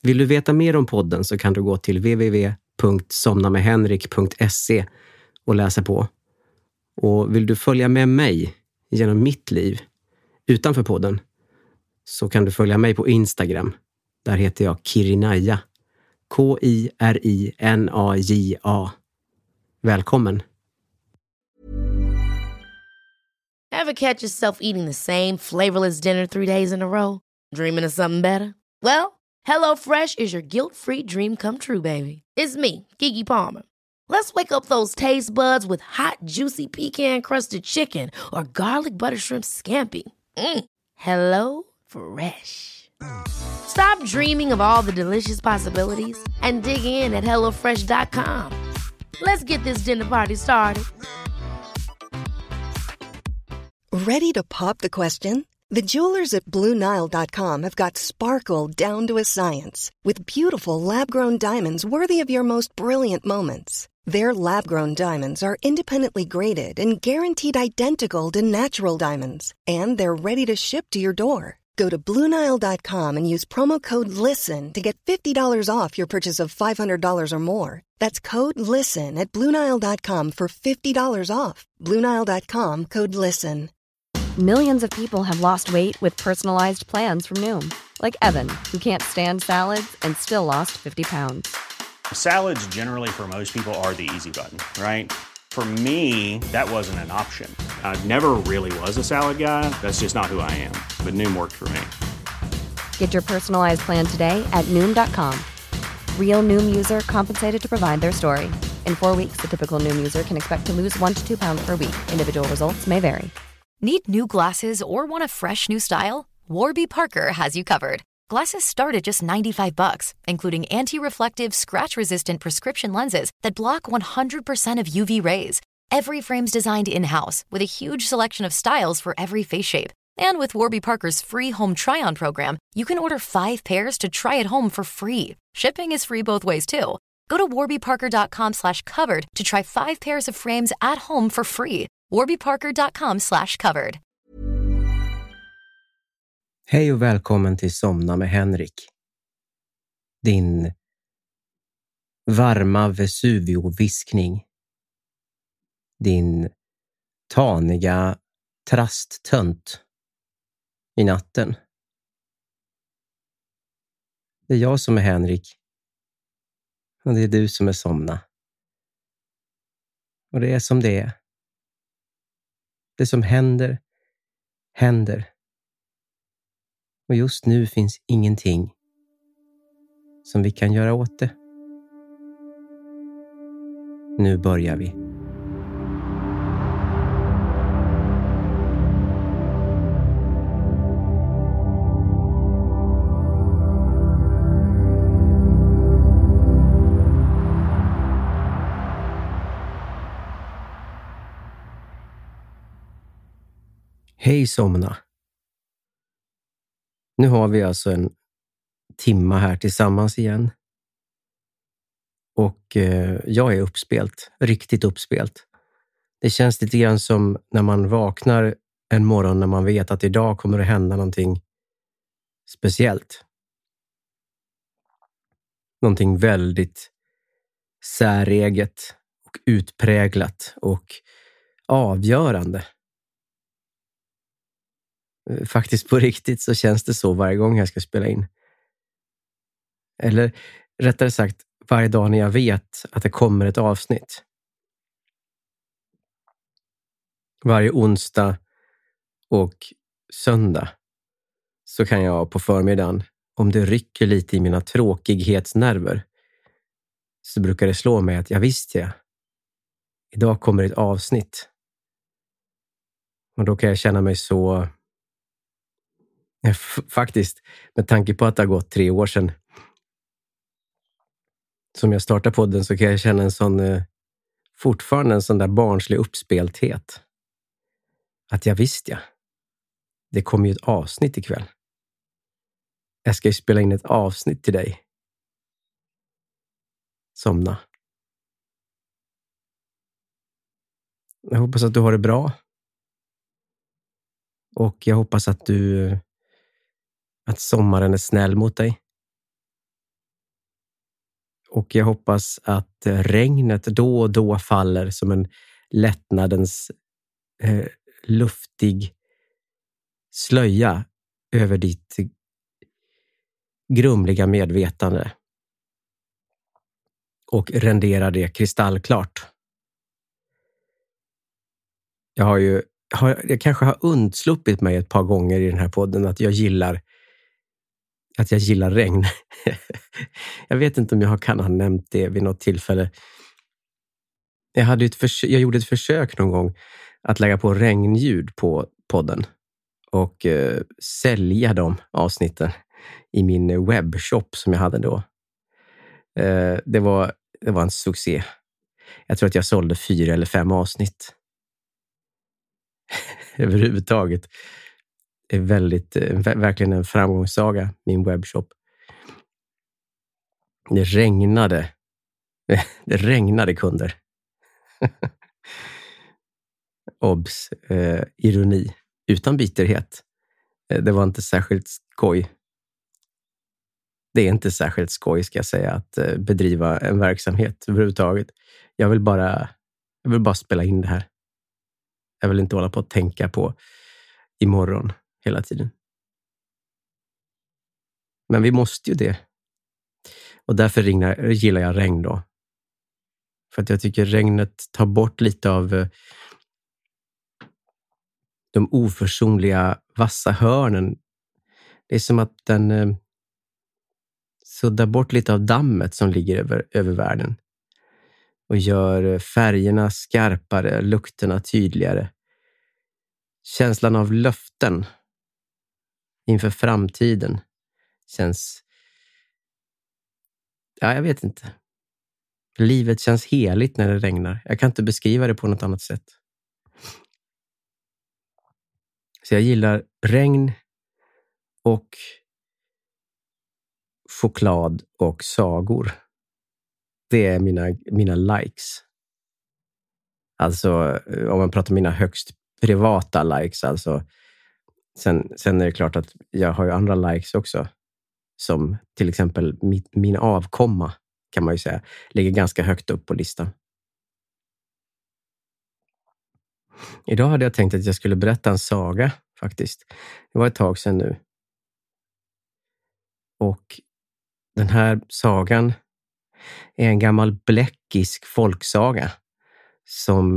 Vill du veta mer om podden så kan du gå till www.somnamedhenrik.se och läsa på. Och vill du följa med mig genom mitt liv utanför podden så kan du följa mig på Instagram. Där heter jag Kirinaja. Kirinaja. Välkommen! Ever catch yourself eating the same flavorless dinner 3 days in a row? Dreaming of something better? Well, HelloFresh is your guilt-free dream come true, baby. It's me, Keke Palmer. Let's wake up those taste buds with hot, juicy pecan-crusted chicken or garlic butter shrimp scampi. Hello Fresh. Stop dreaming of all the delicious possibilities and dig in at HelloFresh.com. Let's get this dinner party started. Ready to pop the question? The jewelers at BlueNile.com have got sparkle down to a science with beautiful lab-grown diamonds worthy of your most brilliant moments. Their lab-grown diamonds are independently graded and guaranteed identical to natural diamonds, and they're ready to ship to your door. Go to BlueNile.com and use promo code LISTEN to get $50 off your purchase of $500 or more. That's code LISTEN at BlueNile.com for $50 off. BlueNile.com, code LISTEN. Millions of people have lost weight with personalized plans from Noom. Like Evan, who can't stand salads and still lost 50 pounds. Salads generally for most people are the easy button, right? For me, that wasn't an option. I never really was a salad guy. That's just not who I am. But Noom worked for me. Get your personalized plan today at Noom.com. Real Noom user compensated to provide their story. In 4 weeks, the typical Noom user can expect to lose 1 to 2 pounds per week. Individual results may vary. Need new glasses or want a fresh new style? Warby Parker has you covered. Glasses start at just $95, including anti-reflective, scratch-resistant prescription lenses that block 100% of UV rays. Every frame's designed in-house with a huge selection of styles for every face shape. And with Warby Parker's free home try-on program, you can order 5 pairs to try at home for free. Shipping is free both ways, too. Go to warbyparker.com/covered to try 5 pairs of frames at home for free. warbyparker.com/covered. Hej och välkommen till Somna med Henrik. Din varma Vesuvio-viskning. Din taniga trasttönt i natten. Det är jag som är Henrik. Och det är du som är Somna. Och det är som det är. Det som händer, händer. Och just nu finns ingenting som vi kan göra åt det. Nu börjar vi. Hej Somna. Nu har vi alltså en timma här tillsammans igen. Och jag är uppspelt. Riktigt uppspelt. Det känns lite grann som när man vaknar en morgon när man vet att idag kommer det hända någonting speciellt. Någonting väldigt säreget och utpräglat och avgörande. Faktiskt på riktigt så känns det så varje gång jag ska spela in. Eller rättare sagt, varje dag när jag vet att det kommer ett avsnitt. Varje onsdag och söndag så kan jag på förmiddagen, om det rycker lite i mina tråkighetsnerver, så brukar det slå mig att jag visste. Idag kommer ett avsnitt. Och då kan jag känna mig så... Faktiskt, med tanke på att det har gått 3 år sedan som jag startade podden, så kan jag känna en sån, fortfarande en sån där barnslig uppspelthet. Att jag visste. Det kommer ju ett avsnitt ikväll. Jag ska ju spela in ett avsnitt till dig. Somna. Jag hoppas att du har det bra. Och jag hoppas att sommaren är snäll mot dig. Och jag hoppas att regnet då och då faller som en lättnadens luftig slöja över ditt grumliga medvetande och renderar det kristallklart. Jag kanske har undsluppit mig ett par gånger i den här podden att jag gillar regn. Jag vet inte om jag kan ha nämnt det vid något tillfälle. Jag gjorde ett försök någon gång att lägga på regnljud på podden och sälja de avsnitten i min webbshop som jag hade då. Det var en succé. Jag tror att jag sålde 4 eller 5 avsnitt. Överhuvudtaget. Det är verkligen en framgångssaga, min webbshop. Det regnade kunder. Obs, ironi. Utan bitterhet. Det var inte särskilt skoj. Det är inte särskilt skoj, ska jag säga, att bedriva en verksamhet överhuvudtaget. Jag vill bara spela in det här. Jag vill inte hålla på att tänka på imorgon hela tiden. Men vi måste ju det. Och därför gillar jag regn då. För att jag tycker regnet tar bort lite av de oförsonliga vassa hörnen. Det är som att den suddar bort lite av dammet som ligger över världen. Och gör färgerna skarpare, lukterna tydligare. Känslan av löften inför framtiden känns... Ja, jag vet inte. Livet känns heligt när det regnar. Jag kan inte beskriva det på något annat sätt. Så jag gillar regn och choklad och sagor. Det är mina likes. Alltså, om man pratar om mina högst privata likes, alltså. Sen är det klart att jag har ju andra likes också. Som till exempel min avkomma, kan man ju säga, ligger ganska högt upp på listan. Idag hade jag tänkt att jag skulle berätta en saga, faktiskt. Det var ett tag sedan nu. Och den här sagan är en gammal bläckisk folksaga som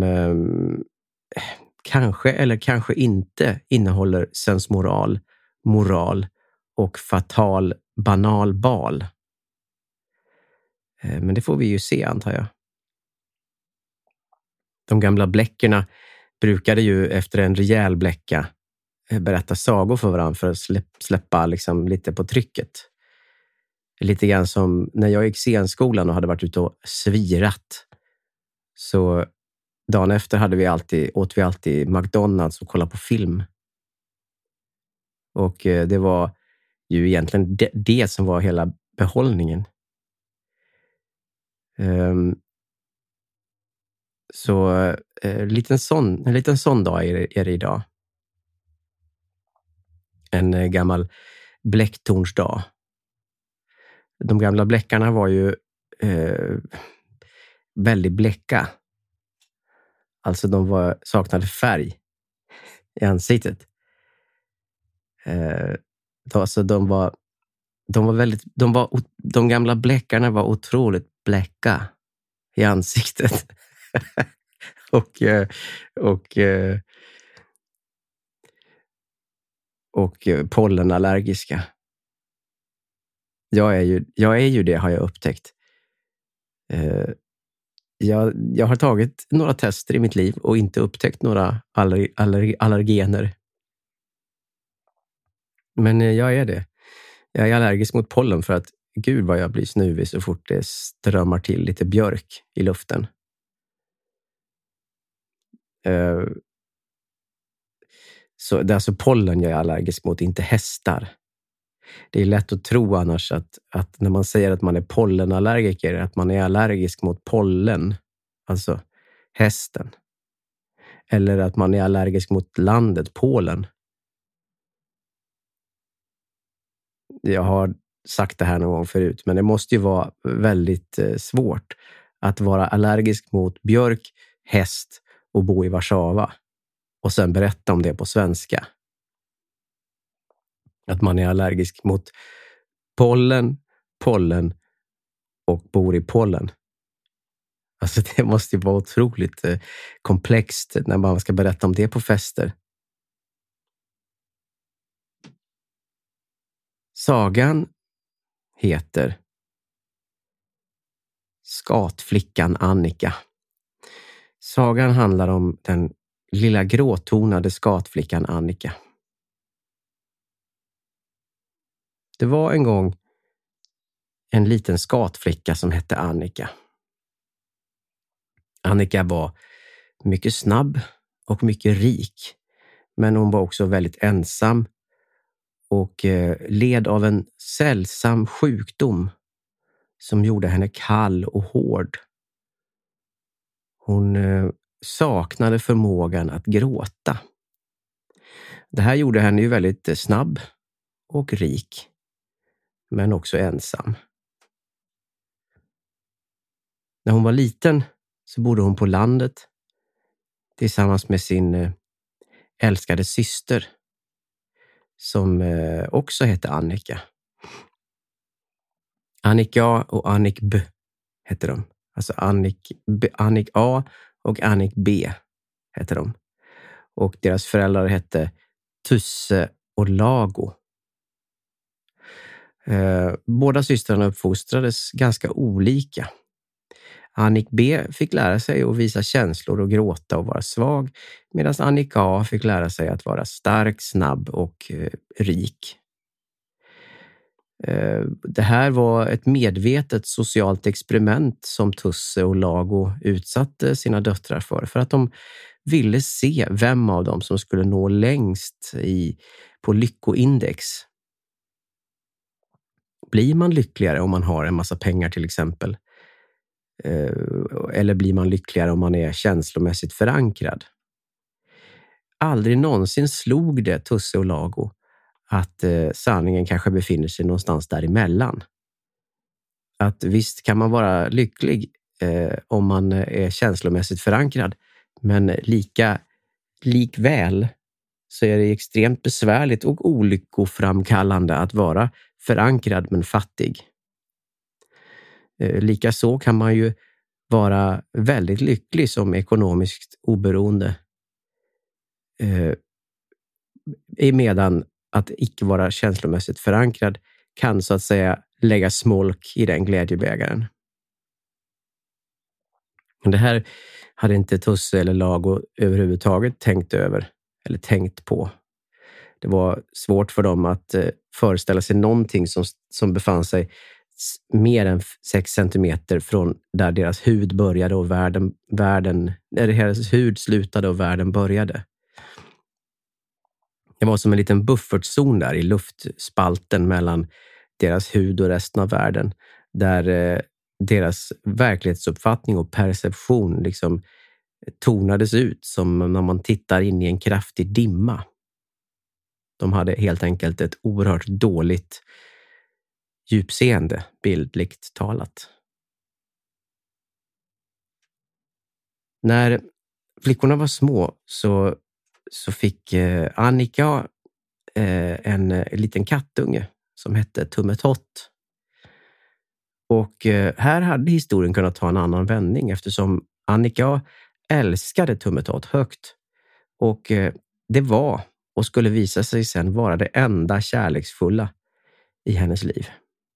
kanske eller kanske inte innehåller sensmoral, moral och fatal banal bal. Men det får vi ju se, antar jag. De gamla bläckerna brukade ju efter en rejäl bläcka berätta sagor för varandra för att släppa liksom lite på trycket. Lite grann som när jag gick scenskolan och hade varit ute och svirat. Så dagen efter åt vi alltid McDonald's och kollade på film. Och det var ju egentligen det som var hela behållningen. Så en liten sån dag är det idag. En gammal bläcktornsdag. De gamla bläckarna var ju väldigt bläcka. Alltså de saknade färg i ansiktet. Alltså de gamla bläckarna var otroligt bläcka i ansiktet. och pollenallergiska. Jag är ju det, har jag upptäckt. Jag har tagit några tester i mitt liv och inte upptäckt några allergener. Men jag är det. Jag är allergisk mot pollen för att gud vad jag blir snuvig så fort det strömmar till lite björk i luften. Så det är alltså pollen jag är allergisk mot, inte hästar. Det är lätt att tro annars att när man säger att man är pollenallergiker, att man är allergisk mot pollen, alltså hästen. Eller att man är allergisk mot landet, Polen. Jag har sagt det här någon gång förut, men det måste ju vara väldigt svårt att vara allergisk mot björk, häst och bo i Warszawa och sen berätta om det på svenska. Att man är allergisk mot pollen och bor i pollen. Alltså det måste ju vara otroligt komplext när man ska berätta om det på fester. Sagan heter Skatflickan Annika. Sagan handlar om den lilla gråtonade skatflickan Annika. Det var en gång en liten skatflicka som hette Annika. Annika var mycket snabb och mycket rik, men hon var också väldigt ensam och led av en sällsam sjukdom som gjorde henne kall och hård. Hon saknade förmågan att gråta. Det här gjorde henne ju väldigt snabb och rik, men också ensam. När hon var liten så bodde hon på landet tillsammans med sin älskade syster som också hette Annika. Annik A och Annik B hette de. Alltså Annik A och Annik B hette de. Och deras föräldrar hette Tusse och Lago. Båda systrarna uppfostrades ganska olika. Annik B fick lära sig att visa känslor och gråta och vara svag, medan Annik A fick lära sig att vara stark, snabb och rik. Det här var ett medvetet socialt experiment som Tusse och Lago utsatte sina döttrar för att de ville se vem av dem som skulle nå längst på lyckoindex. Blir man lyckligare om man har en massa pengar till exempel? Eller blir man lyckligare om man är känslomässigt förankrad? Aldrig någonsin slog det Tusse och Lago att sanningen kanske befinner sig någonstans däremellan. Att visst kan man vara lycklig om man är känslomässigt förankrad, men likväl så är det extremt besvärligt och olyckoframkallande att vara förankrad men fattig. Likaså kan man ju vara väldigt lycklig som ekonomiskt oberoende. Medan att icke vara känslomässigt förankrad kan så att säga lägga smolk i den glädjebägaren. Det här hade inte Tusse eller Lago överhuvudtaget tänkt över eller tänkt på. Det var svårt för dem att föreställa sig någonting som befann sig mer än 6 centimeter från där deras hud började och där deras hud slutade och världen började. Det var som en liten buffertzon där i luftspalten mellan deras hud och resten av världen, där deras verklighetsuppfattning och perception liksom tonades ut som när man tittar in i en kraftig dimma. De hade helt enkelt ett oerhört dåligt djupseende, bildligt talat. När flickorna var små så fick Annika en liten kattunge som hette Tummetott. Och här hade historien kunnat ta en annan vändning eftersom Annika älskade Tummetott högt. Och det var och skulle visa sig sen vara det enda kärleksfulla i hennes liv.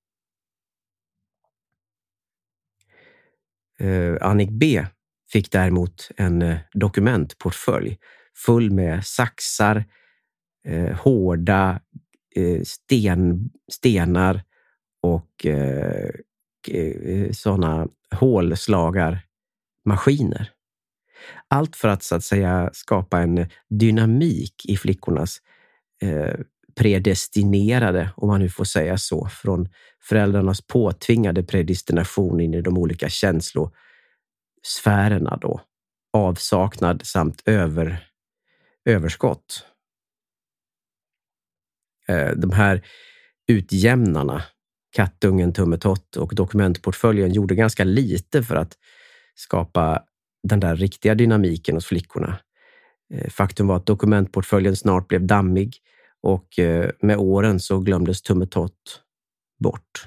Annik B fick däremot en dokumentportfölj full med saxar, hårda stenar och sådana hålslagarmaskiner. Allt för att så att säga skapa en dynamik i flickornas predestinerade, om man nu får säga så, från föräldrarnas påtvingade predestination in i de olika känslosfärerna då. Avsaknad samt överskott. De här utjämnarna kattungen Tummetott och dokumentportföljen gjorde ganska lite för att skapa den där riktiga dynamiken hos flickorna. Faktum var att dokumentportföljen snart blev dammig och med åren så glömdes Tummetott bort.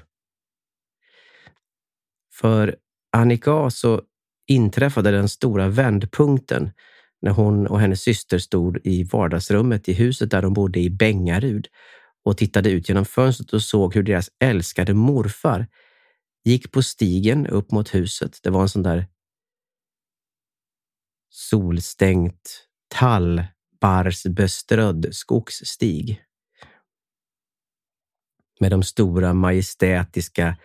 För Annika så inträffade den stora vändpunkten när hon och hennes syster stod i vardagsrummet i huset där de bodde i Bengarud och tittade ut genom fönstret och såg hur deras älskade morfar gick på stigen upp mot huset. Det var en sån där solstängt tallbarrsbeströdd skogsstig med de stora majestätiska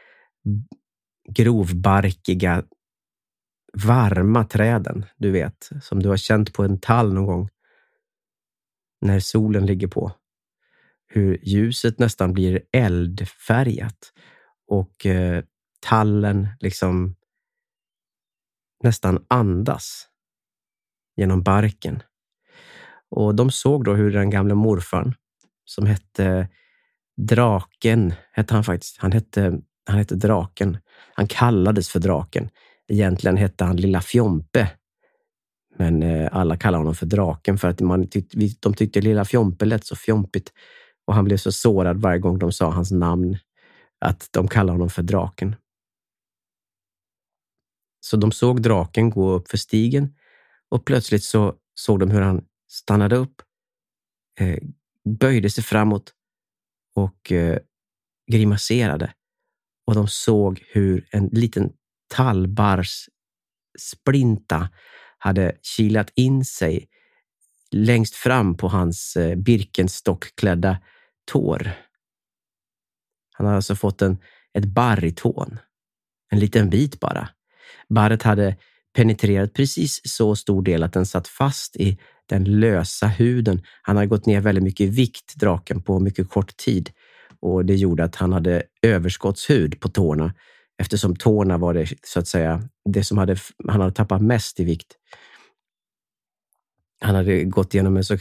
grovbarkiga varma träden, du vet, som du har känt på en tall någon gång när solen ligger på. Hur ljuset nästan blir eldfärgat och tallen liksom nästan andas genom barken. Och de såg då hur den gamla morfarn, som hette Draken, hette han faktiskt. Han hette Draken. Han kallades för Draken. Egentligen hette han Lilla Fjompe. Men alla kallar honom för Draken för att de tyckte Lilla Fjompe lät så fjompigt. Och han blev så sårad varje gång de sa hans namn att de kallade honom för Draken. Så de såg Draken gå upp för stigen och plötsligt så såg de hur han stannade upp, böjde sig framåt och grimaserade. Och de såg hur en liten tallbars splinta hade kilat in sig längst fram på hans birkenstockklädda tår. Han hade alltså fått ett barr i tån. En liten bit bara. Barret hade penetrerat precis så stor del att den satt fast i den lösa huden. Han hade gått ner väldigt mycket i vikt, Draken, på mycket kort tid. Och det gjorde att han hade överskottshud på tårna. Eftersom tårna var det, så att säga, det som han hade tappat mest i vikt. Han hade gått igenom en så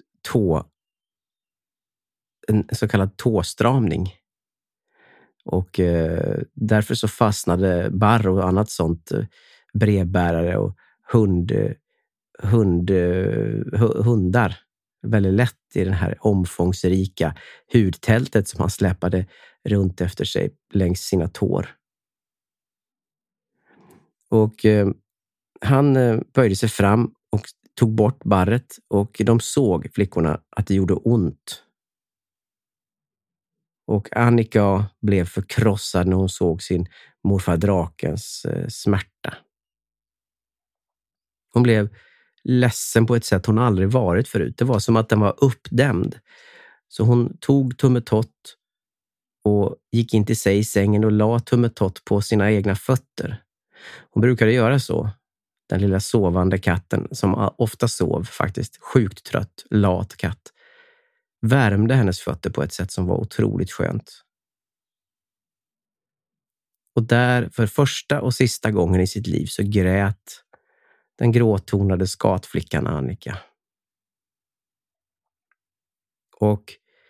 kallad tåstramning. Och därför så fastnade barr och annat sånt, brevbärare och hundar väldigt lätt i den här omfångsrika hudtältet som han släpade runt efter sig längs sina tår. Och han böjde sig fram och tog bort barret och de såg, flickorna, att det gjorde ont. Och Annika blev förkrossad när hon såg sin morfar Drakens smärta. Hon blev ledsen på ett sätt hon aldrig varit förut. Det var som att den var uppdämd. Så hon tog Tummetott och gick in till sig i sängen och la Tummetott på sina egna fötter. Hon brukade göra så. Den lilla sovande katten, som ofta sov faktiskt, sjukt trött, lat katt, värmde hennes fötter på ett sätt som var otroligt skönt. Och där, för första och sista gången i sitt liv, så grät den gråtonade skatflickan Annika. Och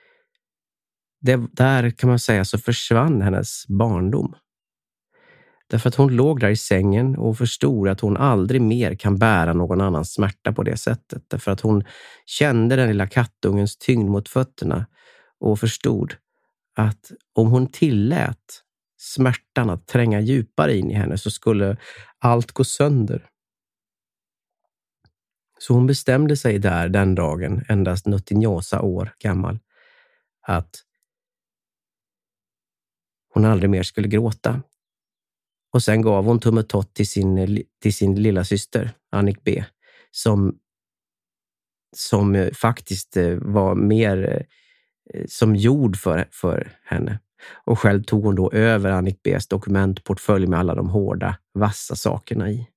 där kan man säga så försvann hennes barndom. Därför att hon låg där i sängen och förstod att hon aldrig mer kan bära någon annans smärta på det sättet. Därför att hon kände den lilla kattungens tyngd mot fötterna och förstod att om hon tillät smärtan att tränga djupare in i henne så skulle allt gå sönder. Så hon bestämde sig där den dagen, endast 99 år gammal, att hon aldrig mer skulle gråta. Och sen gav hon Tummetott till sin lilla syster, Annik B, som faktiskt var mer som jord för henne. Och själv tog hon då över Annik B:s dokumentportfölj med alla de hårda, vassa sakerna i.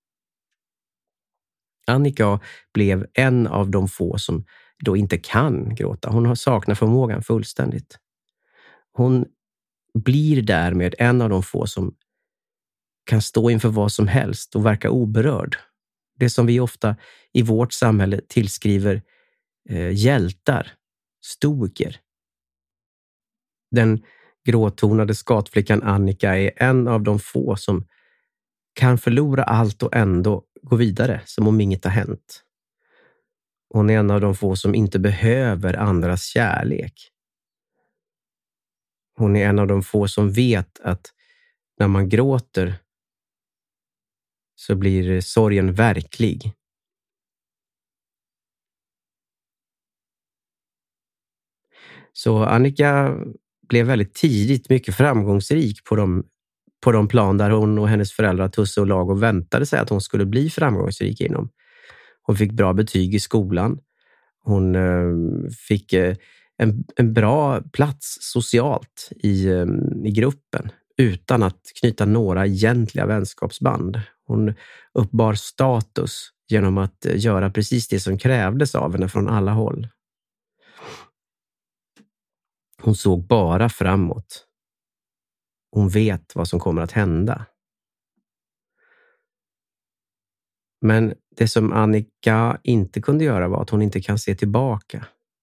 Annika blev en av de få som då inte kan gråta. Hon saknar förmågan fullständigt. Hon blir därmed en av de få som kan stå inför vad som helst och verka oberörd. Det som vi ofta i vårt samhälle tillskriver hjältar, stoiker. Den gråtonade skatflickan Annika är en av de få som kan förlora allt och ändå gå vidare som om inget har hänt. Hon är en av de få som inte behöver andras kärlek. Hon är en av de få som vet att när man gråter så blir sorgen verklig. Så Annika blev väldigt tidigt mycket framgångsrik på de plan där hon och hennes föräldrar Tusse och Lago väntade sig att hon skulle bli framgångsrik inom. Hon fick bra betyg i skolan. Hon fick en bra plats socialt i gruppen utan att knyta några egentliga vänskapsband. Hon uppbar status genom att göra precis det som krävdes av henne från alla håll. Hon såg bara framåt. Hon vet vad som kommer att hända. Men det som Annika inte kunde göra var att hon inte kan se tillbaka.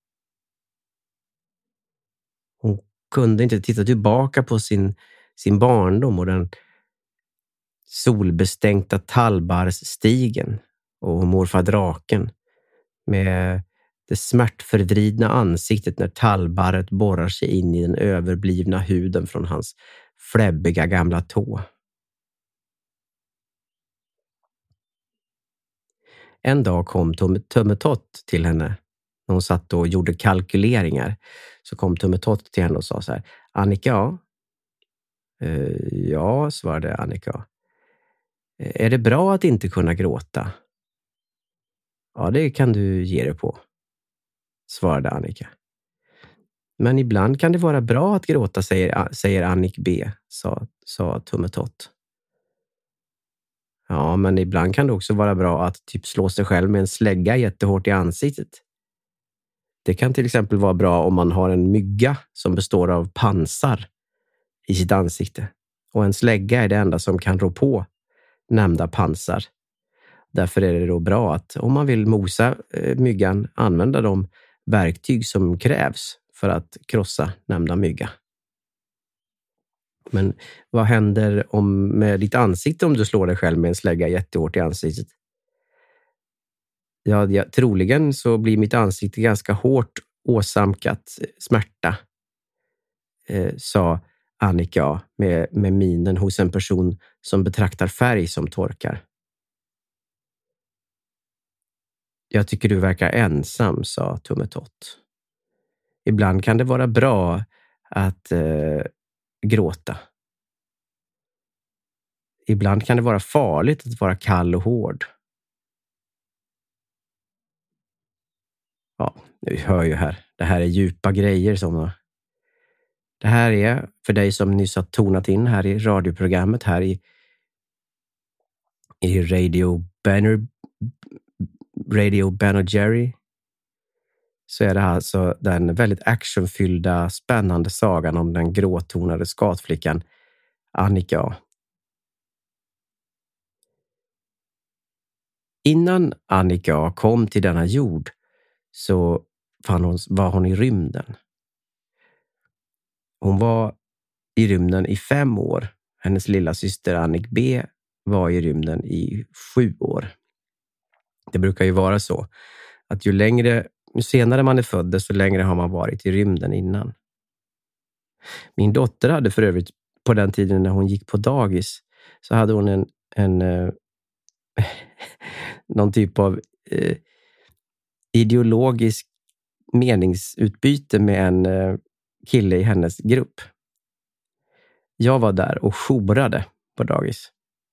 Hon kunde inte titta tillbaka på sin barndom och den solbestänkta tallbarrsstigen och morfar draken med det smärtfördridna ansiktet när tallbarret borrar sig in i den överblivna huden från hans fläbbiga gamla tå. En dag kom Tummetott till henne när hon satt och gjorde kalkyleringar. Så kom Tummetott till henne och sa så här: Annika? Ja, svarade Annika. Är det bra att inte kunna gråta? Ja, det kan du ge dig på, svarade Annika. Men ibland kan det vara bra att gråta, säger Annik B, sa Tummetott. Ja, men ibland kan det också vara bra att typ slå sig själv med en slägga jättehårt i ansiktet. Det kan till exempel vara bra om man har en mygga som består av pansar i sitt ansikte. Och en slägga är det enda som kan rå på nämnda pansar. Därför är det då bra att om man vill mosa myggan använda de verktyg som krävs för att krossa nämnda mygga. Men vad händer med ditt ansikte om du slår dig själv med en slägga jättehårt i ansiktet? Ja, troligen så blir mitt ansikte ganska hårt åsamkat smärta, sa Annika med minen hos en person som betraktar färg som torkar. Jag tycker du verkar ensam, sa Tummetott. Ibland kan det vara bra att gråta. Ibland kan det vara farligt att vara kall och hård. Ja, vi hör ju här. Det här är djupa grejer som... Det här är, för dig som nyss har tonat in här i radioprogrammet här i Radio Ben och Jerry, så är det alltså den väldigt actionfyllda, spännande sagan om den gråtonade skatflickan Annika. Innan Annika kom till denna jord så var hon i rymden. Hon var i rymden i 5 år. Hennes lilla syster Annik B var i rymden i 7 år. Det brukar ju vara så att ju senare man är född, desto längre har man varit i rymden innan. Min dotter hade för övrigt på den tiden när hon gick på dagis, så hade hon någon typ av ideologisk meningsutbyte med en kille i hennes grupp. Jag var där och jourade på dagis.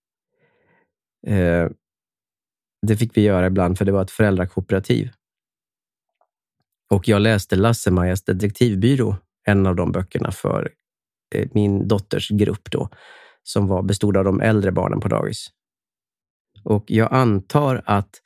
Det fick vi göra ibland för det var ett föräldrakooperativ. Och jag läste Lasse-Majas detektivbyrå, en av de böckerna för min dotters grupp då, som bestod av de äldre barnen på dagis. Och jag antar att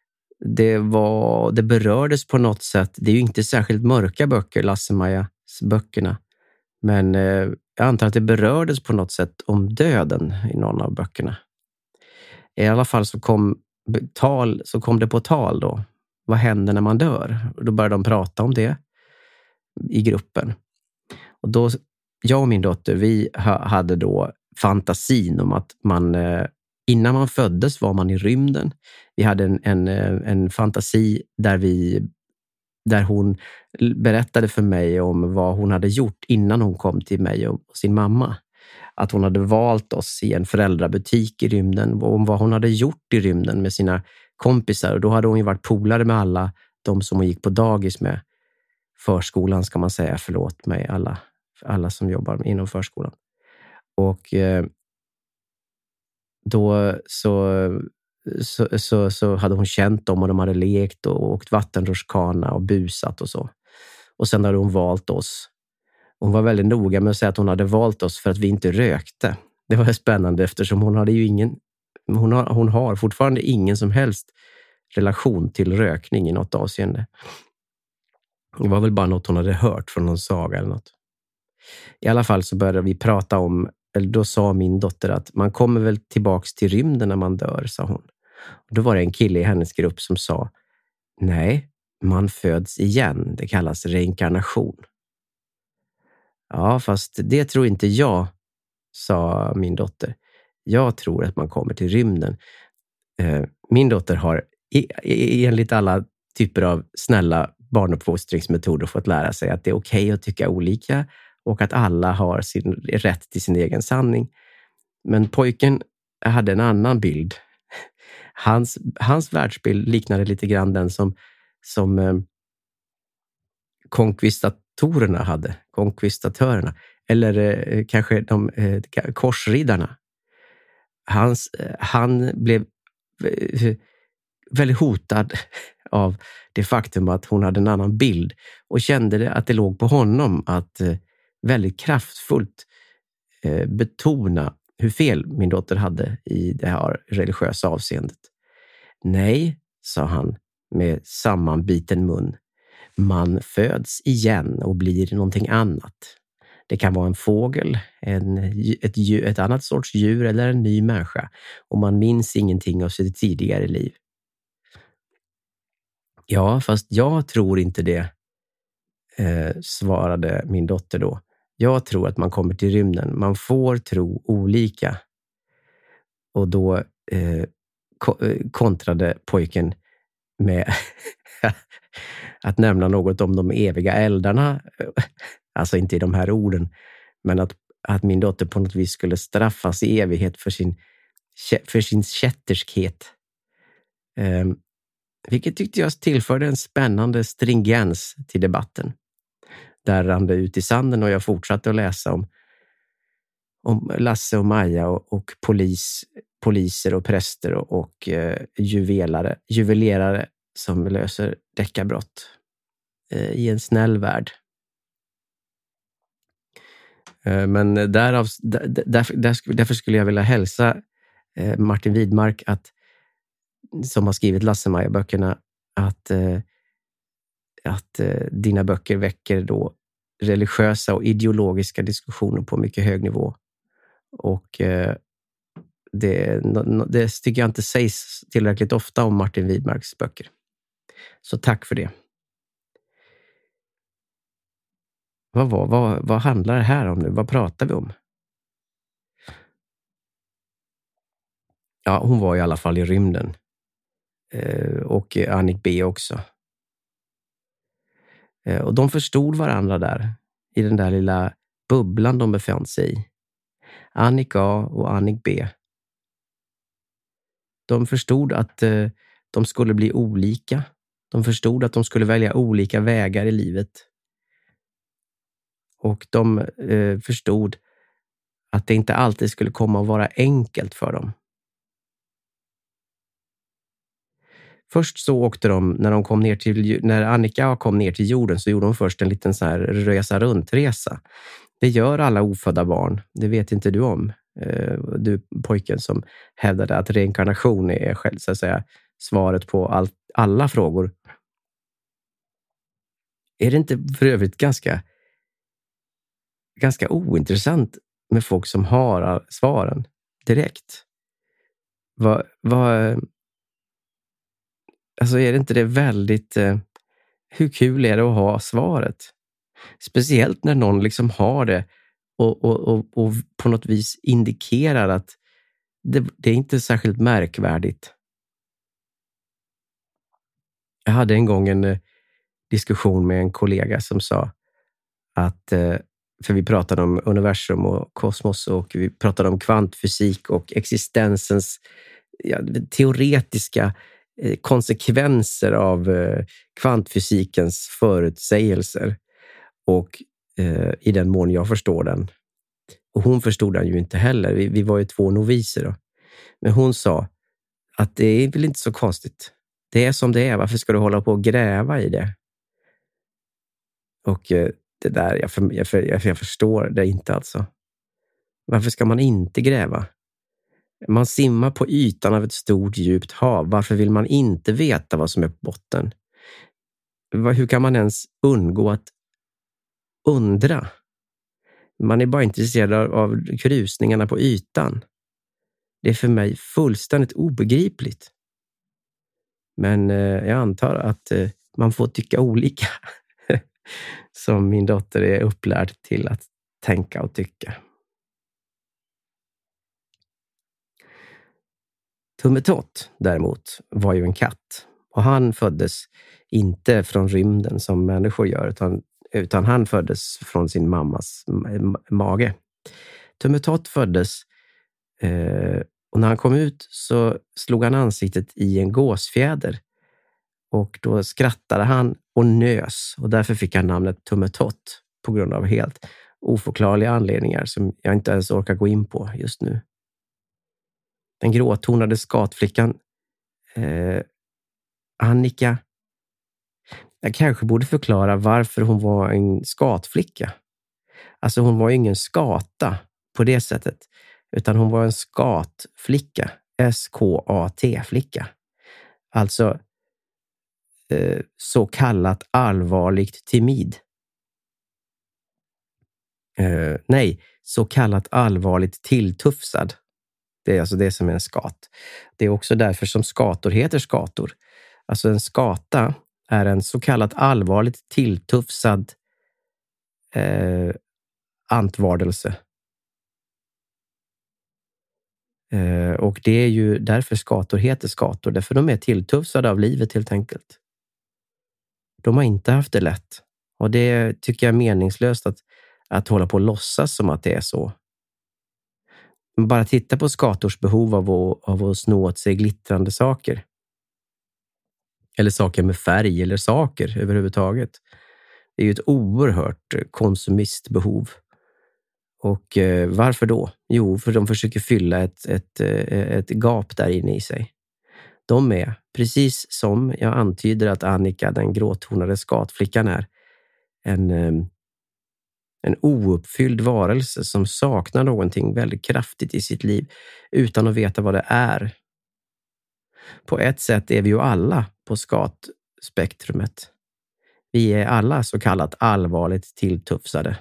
det berördes på något sätt. Det är ju inte särskilt mörka böcker, Lasse-Majas böckerna. Men jag antar att det berördes på något sätt om döden i någon av böckerna. I alla fall så kom det på tal då. Vad händer när man dör? Och då började de prata om det i gruppen. Och då jag och min dotter, vi hade då fantasin om att man innan man föddes var man i rymden. Vi hade en fantasi där hon berättade för mig om vad hon hade gjort innan hon kom till mig och sin mamma. Att hon hade valt oss i en föräldrabutik i rymden, om vad hon hade gjort i rymden med sina kompisar. Och då hade hon ju varit polare med alla de som hon gick på dagis med. Förskolan ska man säga, förlåt mig, alla som jobbar inom förskolan. Och då så hade hon känt dem och de hade lekt och åkt vattenrutschkana och busat och så. Och sen hade hon valt oss. Hon var väldigt noga med att säga att hon hade valt oss för att vi inte rökte. Det var spännande eftersom hon hade ju hon har fortfarande ingen som helst relation till rökning i något avseende. Det var väl bara något hon hade hört från någon saga eller något. I alla fall så började vi prata om, eller då sa min dotter att man kommer väl tillbaks till rymden när man dör, sa hon. Och då var det en kille i hennes grupp som sa, nej, man föds igen. Det kallas reinkarnation. Ja, fast det tror inte jag, sa min dotter. Jag tror att man kommer till rymden. Min dotter har enligt alla typer av snälla barnuppfostringsmetoder fått lära sig att det är okej att tycka olika och att alla har sin rätt till sin egen sanning. Men pojken hade en annan bild. Hans världsbild liknade lite grann den som konkvistatörerna eller kanske korsriddarna. Han blev väldigt hotad av det faktum att hon hade en annan bild och kände att det låg på honom att väldigt kraftfullt betona hur fel min dotter hade i det här religiösa avseendet. Nej, sa han med sammanbiten mun. Man föds igen och blir någonting annat. Det kan vara en fågel, ett annat sorts djur eller en ny människa. Och man minns ingenting av sitt tidigare liv. Ja, fast jag tror inte det, svarade min dotter då. Jag tror att man kommer till rymden. Man får tro olika. Och då kontrade pojken med att nämna något om de eviga eldarna. Alltså inte i de här orden. Men att min dotter på något vis skulle straffas i evighet för sin kätterskhet. Vilket tyckte jag tillförde en spännande stringens till debatten. Där rann det ut i sanden och jag fortsatte att läsa om Lasse och Maja och poliser och präster och juvelerare som löser deckarbrott i en snäll värld. Men därför skulle jag vilja hälsa Martin Widmark som har skrivit Lasse-Maja-böckerna att dina böcker väcker då religiösa och ideologiska diskussioner på mycket hög nivå. Och det tycker jag inte sägs tillräckligt ofta om Martin Widmarks böcker. Så tack för det. Vad handlar det här om nu? Vad pratar vi om? Ja, hon var i alla fall i rymden. Och Annick B också. Och de förstod varandra där. I den där lilla bubblan de befann sig i. Annick A och Annick B. De förstod att de skulle bli olika. De förstod att de skulle välja olika vägar i livet. Och de förstod att det inte alltid skulle komma att vara enkelt för dem. Först så åkte de, när Annika kom ner till jorden så gjorde de först en liten så här resa runtresa. Det gör alla ofödda barn, det vet inte du om. Du pojken som hävdade att reinkarnation är själv så att säga svaret på alla frågor. Är det inte för övrigt ganska ointressant med folk som har svaren direkt? Alltså är det inte det väldigt... hur kul är det att ha svaret? Speciellt när någon liksom har det och på något vis indikerar att det är inte särskilt märkvärdigt. Jag hade en gång en diskussion med en kollega som sa att, för vi pratade om universum och kosmos och vi pratade om kvantfysik och existensens teoretiska konsekvenser av kvantfysikens förutsägelser. Och i den mån jag förstår den. Och hon förstod den ju inte heller. Vi var ju 2 noviser då. Men hon sa att det är väl inte så konstigt. Det är som det är. Varför ska du hålla på och gräva i det? Och det där, jag förstår det inte alltså. Varför ska man inte gräva? Man simmar på ytan av ett stort djupt hav. Varför vill man inte veta vad som är på botten? Hur kan man ens undgå att undra? Man är bara intresserad av krusningarna på ytan. Det är för mig fullständigt obegripligt. Men jag antar att man får tycka olika. Som min dotter är upplärd till att tänka och tycka. Tummetott däremot var ju en katt. Och han föddes inte från rymden som människor gör. Utan han föddes från sin mammas mage. Tummetott föddes och när han kom ut så slog han ansiktet i en gåsfjäder. Och då skrattade han och nös. Och därför fick han namnet Tummetott på grund av helt oförklarliga anledningar som jag inte ens orkar gå in på just nu. Den gråtonade skatflickan Annika. Jag kanske borde förklara varför hon var en skatflicka. Alltså hon var ju ingen skata på det sättet. Utan hon var en skatflicka. SKAT-flicka. Alltså så kallat allvarligt timid. Så kallat allvarligt tilltufsad. Det är alltså det som är en skat. Det är också därför som skator heter skator. Alltså en skata är en så kallat allvarligt tilltufsad antvardelse. Och det är ju därför skator heter skator. Därför de är tilltufsade av livet helt enkelt. De har inte haft det lätt. Och det tycker jag är meningslöst att hålla på och låtsas som att det är så. Bara titta på skators behov av att sno åt sig glittrande saker. Eller saker med färg eller saker överhuvudtaget. Det är ju ett oerhört konsumistbehov. Och varför då? Jo, för de försöker fylla ett gap där inne i sig. De är, precis som jag antyder att Annika, den gråtonade skatflickan, är en ouppfylld varelse som saknar någonting väldigt kraftigt i sitt liv utan att veta vad det är. På ett sätt är vi ju alla på skatspektrumet. Vi är alla så kallat allvarligt tilltufsade.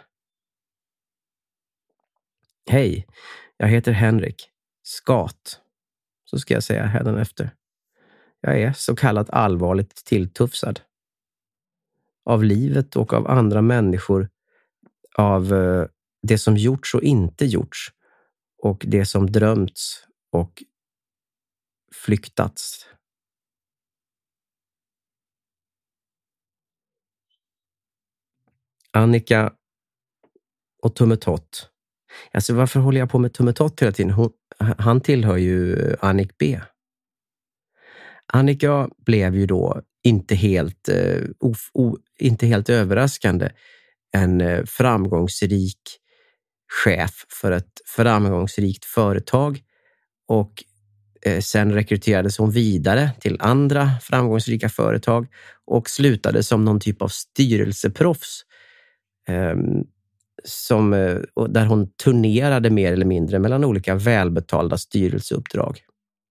Hej, jag heter Henrik. Skat. Så ska jag säga hädanefter. Jag är så kallat allvarligt tilltufsad. Av livet och av andra människor. Av det som gjorts och inte gjorts. Och det som drömts och flyktats. Annika och Tummetott. Alltså varför håller jag på med Tummetott hela tiden? Han tillhör ju Annik B. Annika blev ju då inte helt överraskande en framgångsrik chef för ett framgångsrikt företag och sen rekryterades hon vidare till andra framgångsrika företag och slutade som någon typ av styrelseproffs där hon turnerade mer eller mindre mellan olika välbetalda styrelseuppdrag.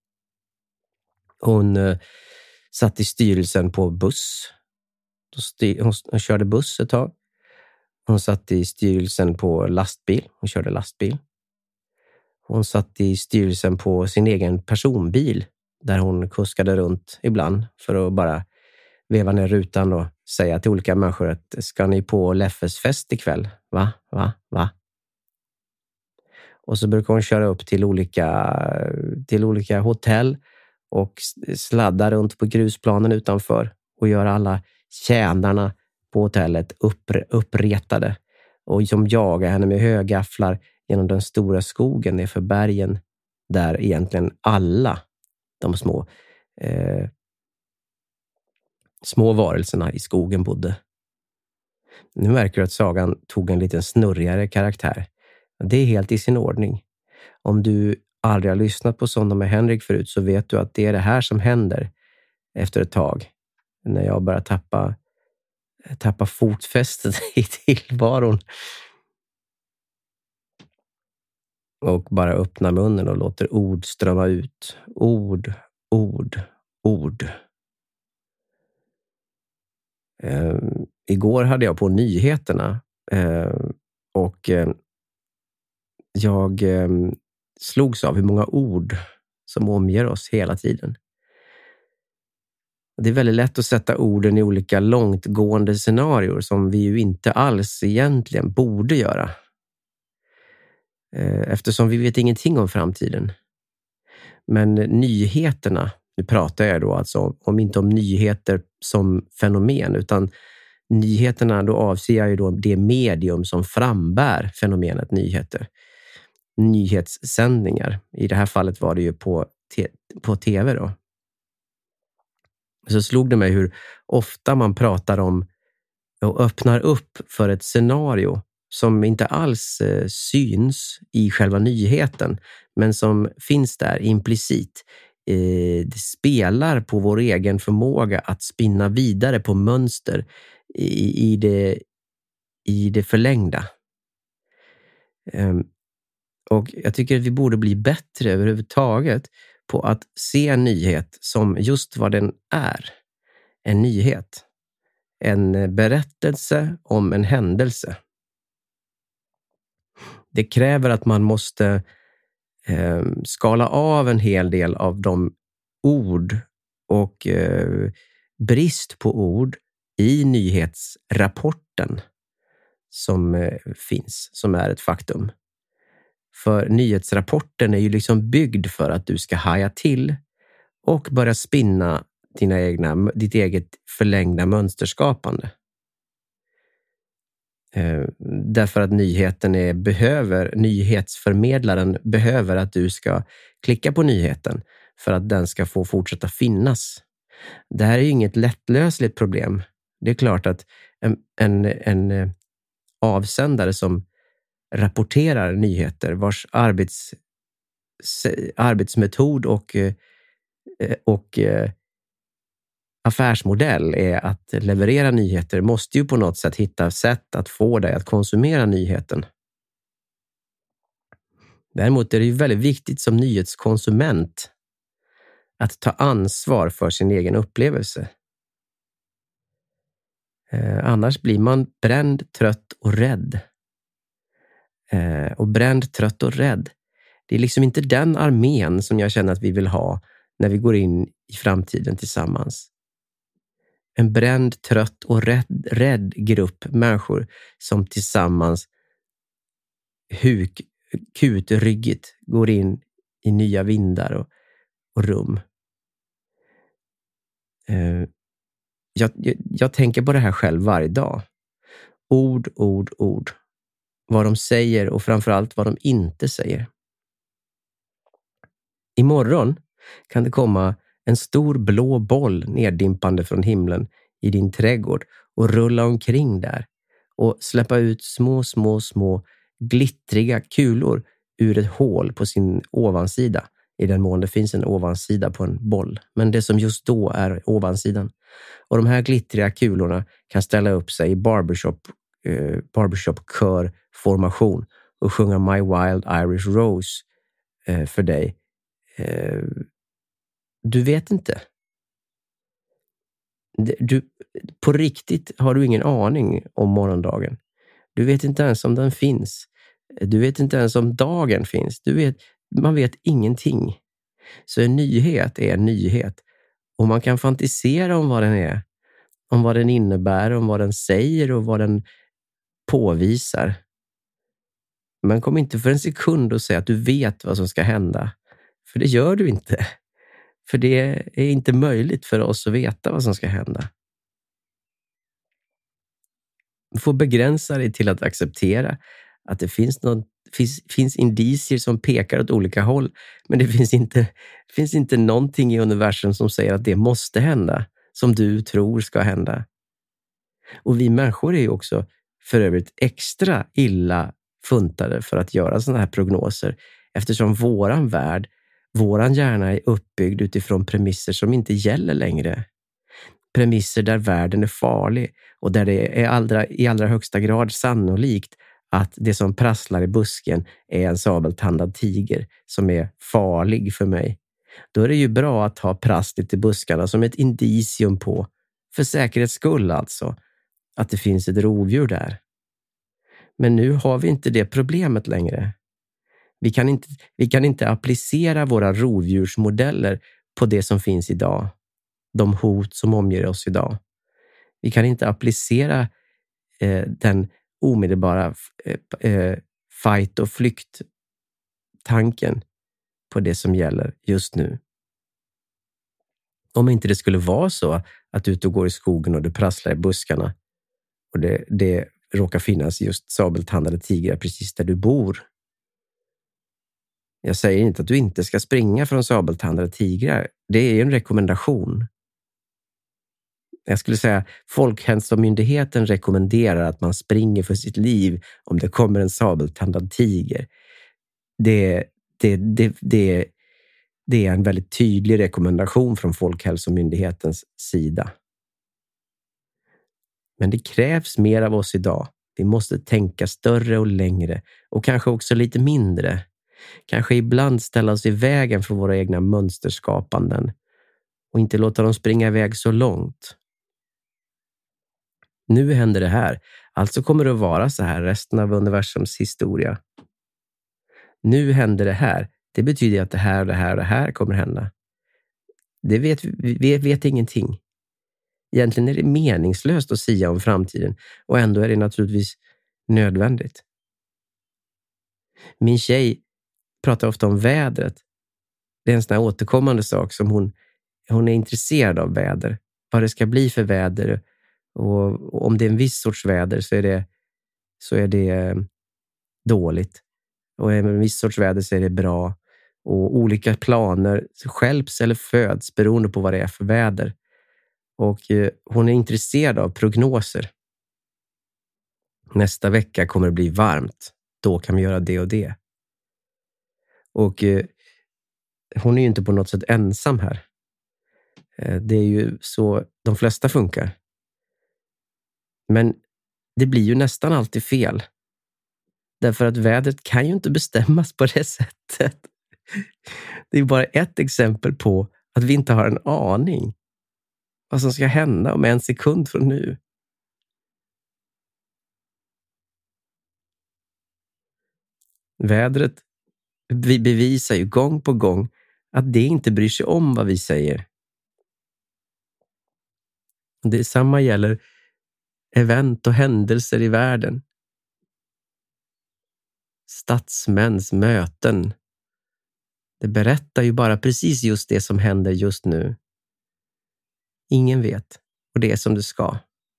Hon satt i styrelsen på buss. Hon körde buss ett tag. Hon satt i styrelsen på lastbil. Hon körde lastbil. Hon satt i styrelsen på sin egen personbil där hon kuskade runt ibland för att bara veva ner rutan och säga till olika människor att ska ni på Leffes fest ikväll? Va? Och så brukar hon köra upp till olika hotell och sladda runt på grusplanen utanför och göra alla tjänarna på hotellet uppretade. Och som jagar henne med högafflar genom den stora skogen nerför bergen där egentligen alla de små varelserna i skogen bodde. Nu märker du att sagan tog en liten snurrigare karaktär. Det är helt i sin ordning. Om du aldrig har lyssnat på Sådana med Henrik förut så vet du att det är det här som händer efter ett tag. När jag börjar tappa fotfästet i tillvaron. Och bara öppnar munnen och låter ord strömma ut. Ord, ord, ord. Igår hade jag på nyheterna och jag slogs av hur många ord som omger oss hela tiden. Det är väldigt lätt att sätta orden i olika långtgående scenarier som vi ju inte alls egentligen borde göra. Eftersom vi vet ingenting om framtiden. Men nyheterna, nu pratar jag då alltså inte om nyheter som fenomen, utan nyheterna, då avser jag ju då det medium som frambär fenomenet nyheter. Nyhetssändningar. I det här fallet var det ju på tv då. Så slog det mig hur ofta man pratar om och öppnar upp för ett scenario som inte alls syns i själva nyheten, men som finns där implicit. Det spelar på vår egen förmåga att spinna vidare på mönster i det förlängda. Och jag tycker att vi borde bli bättre överhuvudtaget på att se en nyhet som just vad den är. En nyhet. En berättelse om en händelse. Det kräver att man måste skala av en hel del av de ord och brist på ord i nyhetsrapporten som finns, som är ett faktum. För nyhetsrapporten är ju liksom byggd för att du ska haja till och börja spinna ditt eget förlängda mönsterskapande. Därför att nyhetsförmedlaren behöver att du ska klicka på nyheten för att den ska få fortsätta finnas. Det här är ju inget lättlösligt problem. Det är klart att en avsändare som rapporterar nyheter vars arbetsmetod och affärsmodell är att leverera nyheter måste ju på något sätt hitta sätt att få dig att konsumera nyheten. Däremot är det ju väldigt viktigt som nyhetskonsument att ta ansvar för sin egen upplevelse. Annars blir man bränd, trött och rädd. Och bränd, trött och rädd. Det är liksom inte den armén som jag känner att vi vill ha när vi går in i framtiden tillsammans. En bränd, trött och rädd grupp människor som tillsammans kutryggigt går in i nya vindar och rum. Jag tänker på det här själv varje dag. Ord, ord, ord. Vad de säger och framförallt vad de inte säger. Imorgon kan det komma en stor blå boll neddimpande från himlen i din trädgård och rulla omkring där och släppa ut små glittriga kulor ur ett hål på sin ovansida, i den mån det finns en ovansida på en boll, men det som just då är ovansidan. Och de här glittriga kulorna kan ställa upp sig i barbershop-körformation och sjunga My Wild Irish Rose för dig. Du vet inte. På riktigt har du ingen aning om morgondagen. Du vet inte ens om den finns. Du vet inte ens om dagen finns. Man vet ingenting. Så en nyhet är en nyhet. Och man kan fantisera om vad den är. Om vad den innebär, om vad den säger och vad den påvisar. Men kom inte för en sekund och säg att du vet vad som ska hända. För det gör du inte. För det är inte möjligt för oss att veta vad som ska hända. Du får begränsa dig till att acceptera att det finns indicier som pekar åt olika håll. Men det finns inte någonting i universum som säger att det måste hända, som du tror ska hända. Och vi människor är ju också för övrigt extra illa funtade för att göra sådana här prognoser, eftersom våran värld, våran hjärna är uppbyggd utifrån premisser som inte gäller längre. Premisser där världen är farlig och där det är i allra högsta grad sannolikt att det som prasslar i busken är en sabeltandad tiger som är farlig för mig. Då är det ju bra att ha prassligt i buskarna som ett indicium på, för säkerhets skull alltså, att det finns ett rovdjur där. Men nu har vi inte det problemet längre. Vi kan inte applicera våra rovdjursmodeller på det som finns idag. De hot som omger oss idag. Vi kan inte applicera den omedelbara fight- och flykt-tanken på det som gäller just nu. Om inte det skulle vara så att du ute och går i skogen och du prasslar i buskarna och det råkar finnas just sabeltandade tigrar precis där du bor. Jag säger inte att du inte ska springa från sabeltandade tigrar. Det är en rekommendation. Jag skulle säga Folkhälsomyndigheten rekommenderar att man springer för sitt liv om det kommer en sabeltandad tiger. Det är en väldigt tydlig rekommendation från Folkhälsomyndighetens sida. Men det krävs mer av oss idag. Vi måste tänka större och längre och kanske också lite mindre. Kanske ibland ställa oss i vägen för våra egna mönsterskapanden och inte låta dem springa iväg så långt. Nu händer det här, alltså kommer det att vara så här resten av universums historia. Nu händer det här, det betyder att det här och det här och det här kommer hända. Vi vet ingenting. Egentligen är det meningslöst att sia om framtiden och ändå är det naturligtvis nödvändigt. Min tjej pratar ofta om vädret. Det är en sån här återkommande sak som hon är intresserad av väder. Vad det ska bli för väder. Och om det är en viss sorts väder så är det dåligt. Och är det en viss sorts väder så är det bra. Och olika planer stjälps eller föds beroende på vad det är för väder. Och hon är intresserad av prognoser. Nästa vecka kommer det bli varmt. Då kan vi göra det och det. Och hon är ju inte på något sätt ensam här. Det är ju så de flesta funkar. Men det blir ju nästan alltid fel. Därför att vädret kan ju inte bestämmas på det sättet. Det är bara ett exempel på att vi inte har en aning vad som ska hända om en sekund från nu. Vädret bevisar ju gång på gång att det inte bryr sig om vad vi säger. Detsamma gäller event och händelser i världen. Statsmäns möten. Det berättar ju bara precis just det som händer just nu. Ingen vet, och det är som det ska.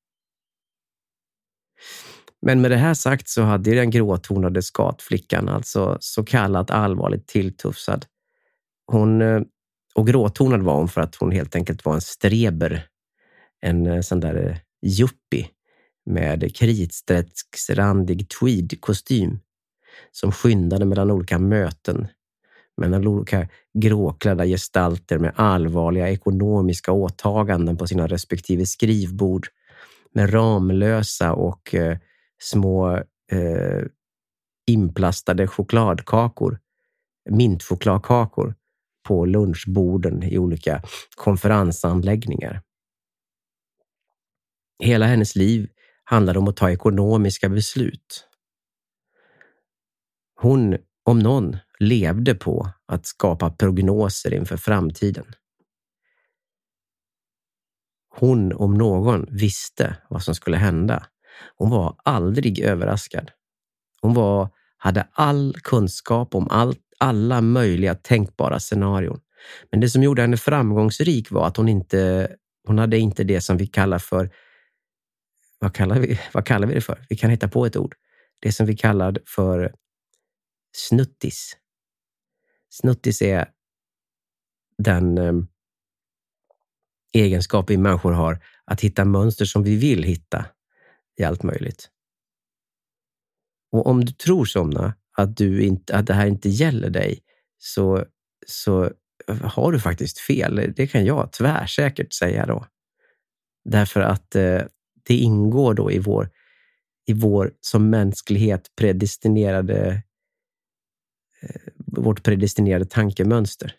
Men med det här sagt så hade den gråtonade skatflickan, alltså så kallat allvarligt tilltufsad. Och gråtonad var hon för att hon helt enkelt var en streber. En sån där yuppie med kritstrecksrandig tweed-kostym som skyndade mellan olika möten, mellan olika gråklädda gestalter med allvarliga ekonomiska åtaganden på sina respektive skrivbord, med Ramlösa och små inplastade chokladkakor, mintchokladkakor på lunchborden i olika konferensanläggningar. Hela hennes liv handlade om att ta ekonomiska beslut. Hon, om någon, levde på att skapa prognoser inför framtiden. Hon, om någon, visste vad som skulle hända. Hon var aldrig överraskad. Hon var hade all kunskap om alla möjliga tänkbara scenarion. Men det som gjorde henne framgångsrik var att hon hade inte det som vi kallar för, vad kallar vi det för? Vi kan hitta på ett ord. Det som vi kallar för snuttis. Snuttis är den egenskap vi människor har att hitta mönster som vi vill hitta i allt möjligt. Och om du tror, Somna, att det här inte gäller dig, så har du faktiskt fel. Det kan jag tvärsäkert säga då. Därför att det ingår då i vår som mänsklighet vårt predestinerade tankemönster.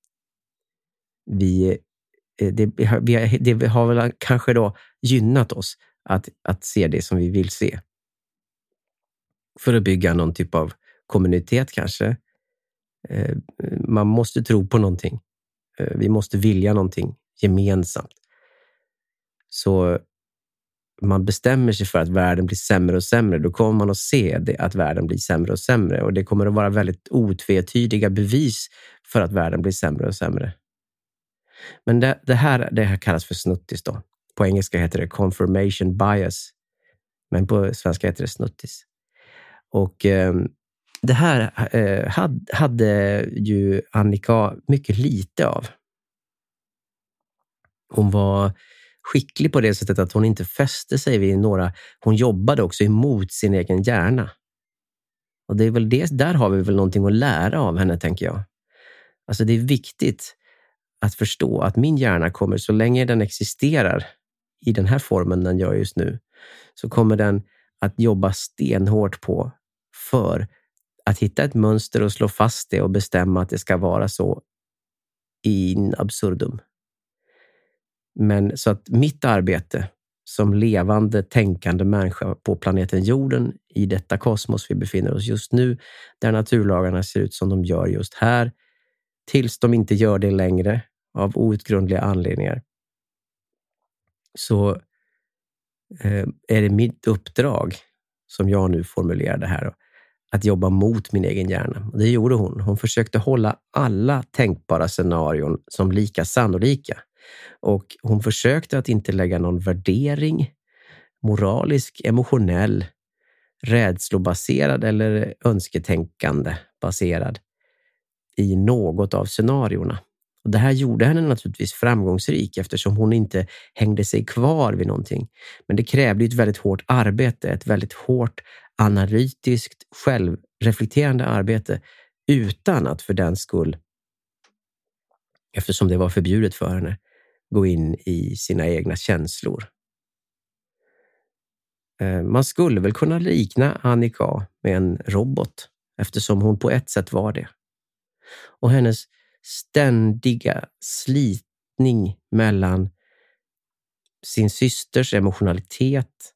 Det har väl kanske då gynnat oss att se det som vi vill se. För att bygga någon typ av kommunitet kanske. Man måste tro på någonting. Vi måste vilja någonting gemensamt. Så man bestämmer sig för att världen blir sämre och sämre, då kommer man att se att världen blir sämre och sämre. Och det kommer att vara väldigt otvetydiga bevis för att världen blir sämre och sämre. Men det här kallas för snuttis då. På engelska heter det confirmation bias. Men på svenska heter det snuttis. Och det här hade ju Annika mycket lite av. Hon var skicklig på det sättet att hon inte fäste sig vid några. Hon jobbade också emot sin egen hjärna. Och det är väl där har vi väl någonting att lära av henne, tänker jag. Alltså det är viktigt att förstå att min hjärna kommer, så länge den existerar i den här formen den gör just nu, så kommer den att jobba stenhårt på för att hitta ett mönster och slå fast det och bestämma att det ska vara så in absurdum. Men så att mitt arbete som levande, tänkande människa på planeten jorden, i detta kosmos vi befinner oss just nu, där naturlagarna ser ut som de gör just här, tills de inte gör det längre av outgrundliga anledningar, så är det mitt uppdrag, som jag nu formulerar det här, att jobba mot min egen hjärna. Och det gjorde hon. Hon försökte hålla alla tänkbara scenarion som lika sannolika. Och hon försökte att inte lägga någon värdering, moralisk, emotionell, rädslobaserad eller önsketänkande baserad i något av scenarierna. Och det här gjorde henne naturligtvis framgångsrik, eftersom hon inte hängde sig kvar vid någonting. Men det krävde ett väldigt hårt arbete, ett väldigt hårt analytiskt, självreflekterande arbete, utan att för den skull, eftersom det var förbjudet för henne, gå in i sina egna känslor. Man skulle väl kunna likna Annika med en robot, eftersom hon på ett sätt var det. Och hennes ständiga slitning mellan sin systers emotionalitet,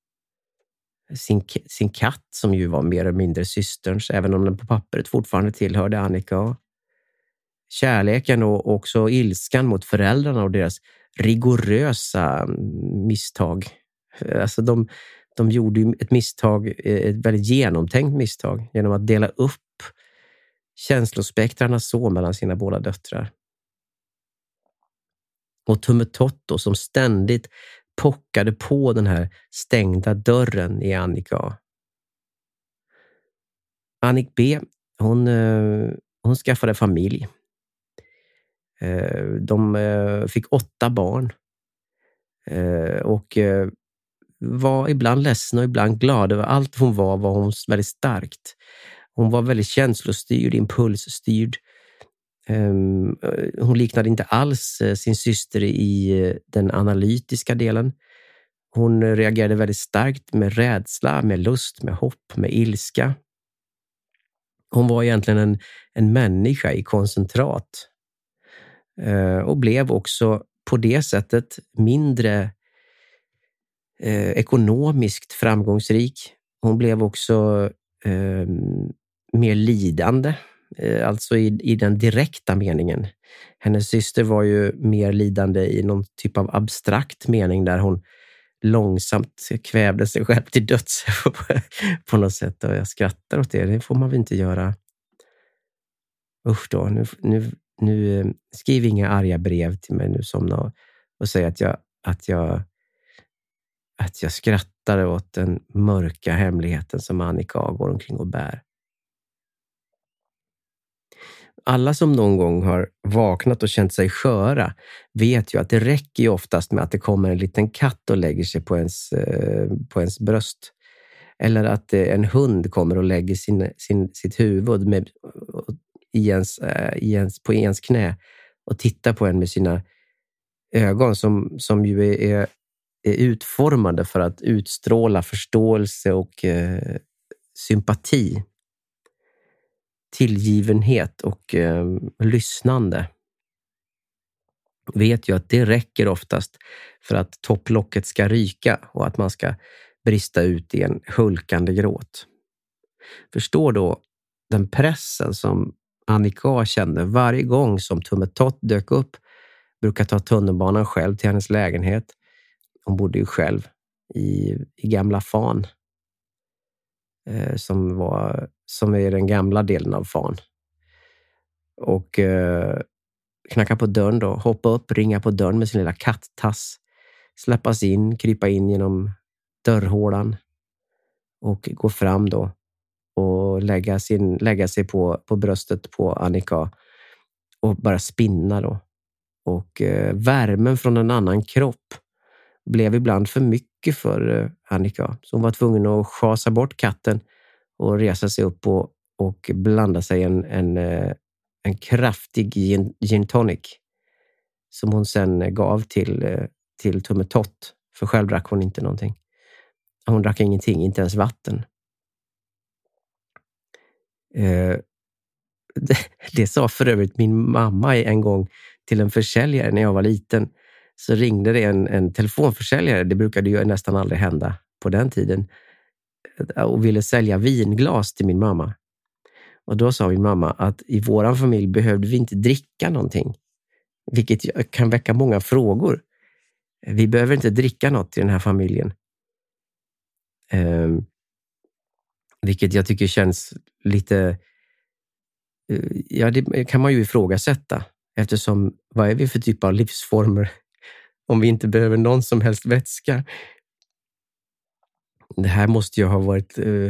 sin katt som ju var mer eller mindre systerns, även om den på pappret fortfarande tillhörde Annika, kärleken och också ilskan mot föräldrarna och deras rigorösa misstag. Alltså de gjorde ju ett misstag, ett väldigt genomtänkt misstag, genom att dela upp känslospektrarna så mellan sina båda döttrar. Och Tummetotto som ständigt pockade på den här stängda dörren i Annika. Annik B, hon skaffade familj. De fick 8 barn. Och var ibland ledsen och ibland glad över allt hon var hon väldigt starkt. Hon var väldigt känslostyrd, impulsstyrd. Hon liknade inte alls sin syster i den analytiska delen. Hon reagerade väldigt starkt med rädsla, med lust, med hopp, med ilska. Hon var egentligen en människa i koncentrat. Och blev också på det sättet mindre ekonomiskt framgångsrik. Hon blev också mer lidande, alltså i den direkta meningen. Hennes syster var ju mer lidande i någon typ av abstrakt mening, där hon långsamt kvävde sig själv till döds på något sätt. Och jag skrattar åt det. Det får man väl inte göra. Usch då. Nu skriv inga arga brev till mig nu som och säg att jag skrattar åt den mörka hemligheten som Annika går omkring och bär. Alla som någon gång har vaknat och känt sig sköra vet ju att det räcker ju oftast med att det kommer en liten katt och lägger sig på ens bröst. Eller att en hund kommer och lägger sitt huvud på ens knä och tittar på en med sina ögon som ju är utformade för att utstråla förståelse och sympati, tillgivenhet och lyssnande. Vet ju att det räcker oftast för att topplocket ska ryka och att man ska brista ut i en hulkande gråt. Förstår då den pressen som Annika kände varje gång som Tummetott dök upp. Brukar ta tunnelbanan själv till hennes lägenhet. Hon bodde ju själv i Gamla Fan. Som är den gamla delen av Fan. Och knacka på dörren då. Hoppa upp, ringa på dörren med sin lilla kattass. Släppas in, krypa in genom dörrhålan. Och gå fram då. Och lägga sig på bröstet på Annika. Och bara spinna då. Och värmen från en annan kropp blev ibland för mycket för Annika. Så hon var tvungen att schasa bort katten och resa sig upp och blanda sig en kraftig gin tonic som hon sen gav till Tummetott. För själv drack hon inte någonting. Hon drack ingenting, inte ens vatten. Det sa för övrigt min mamma en gång till en försäljare när jag var liten. Så ringde det en telefonförsäljare, det brukade ju nästan aldrig hända på den tiden, och ville sälja vinglas till min mamma. Och då sa min mamma att i våran familj behövde vi inte dricka någonting. Vilket kan väcka många frågor. Vi behöver inte dricka något i den här familjen. Vilket jag tycker känns lite... Ja, det kan man ju ifrågasätta. Eftersom, vad är vi för typ av livsformer om vi inte behöver någon som helst vätska? Det här måste ju ha varit...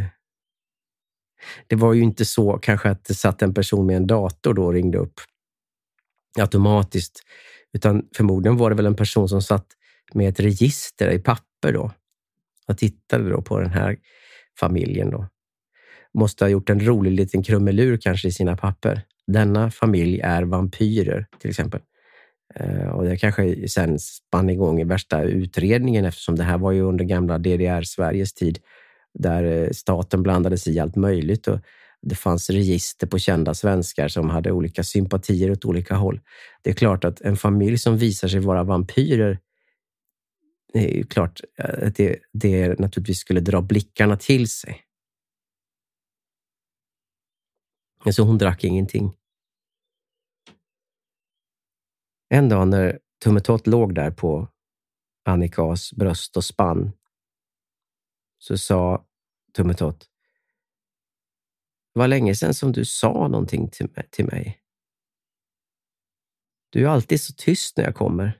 Det var ju inte så kanske att det satt en person med en dator då och ringde upp automatiskt. Utan förmodligen var det väl en person som satt med ett register i papper då. Och tittade då på den här familjen då. Måste ha gjort en rolig liten krumelur kanske i sina papper. Denna familj är vampyrer till exempel. Och det kanske sen spann igång i värsta utredningen, eftersom det här var ju under gamla DDR-Sveriges tid där staten blandade sig i allt möjligt och det fanns register på kända svenskar som hade olika sympatier åt olika håll. Det är klart att en familj som visar sig vara vampyrer, det är ju klart att det naturligtvis skulle dra blickarna till sig. Så hon drack ingenting. En dag när Tummetott låg där på Annikas bröst och spann, så sa Tummetott: det var länge sedan som du sa någonting till mig. Du är alltid så tyst när jag kommer.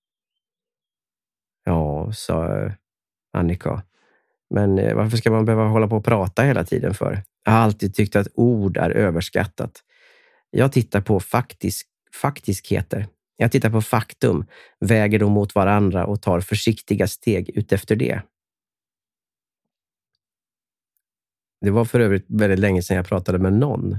Ja, sa Annika. Men varför ska man behöva hålla på och prata hela tiden för? Jag har alltid tyckt att ord är överskattat. Jag tittar på faktiskheter. Jag tittar på faktum, väger dem mot varandra och tar försiktiga steg utefter det. Det var för övrigt väldigt länge sedan jag pratade med någon.